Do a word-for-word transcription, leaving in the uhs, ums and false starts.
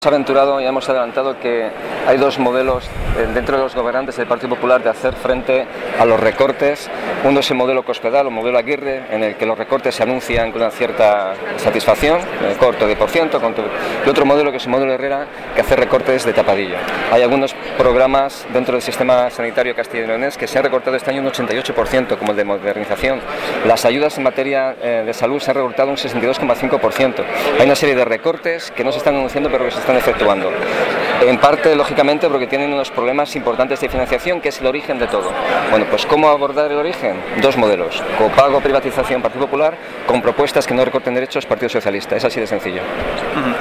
Hemos aventurado y hemos adelantado que hay dos modelos dentro de los gobernantes del Partido Popular de hacer frente a los recortes. Uno es el modelo Cospedal o modelo Aguirre, en el que los recortes se anuncian con una cierta satisfacción, corto de por ciento, y otro modelo que es el modelo Herrera, que hace recortes de tapadillo. Hay algunos programas dentro del sistema sanitario castellano-leonés que se han recortado este año un ochenta y ocho por ciento, como el de modernización. Las ayudas en materia de salud se han recortado un sesenta y dos coma cinco por ciento. Hay una serie de recortes que no se están anunciando pero que se están efectuando. En parte, lógicamente, porque tienen unos problemas importantes de financiación, que es el origen de todo. Bueno, pues ¿cómo abordar el origen? Dos modelos: copago, privatización, Partido Popular, con propuestas que no recorten derechos, Partido Socialista. Es así de sencillo.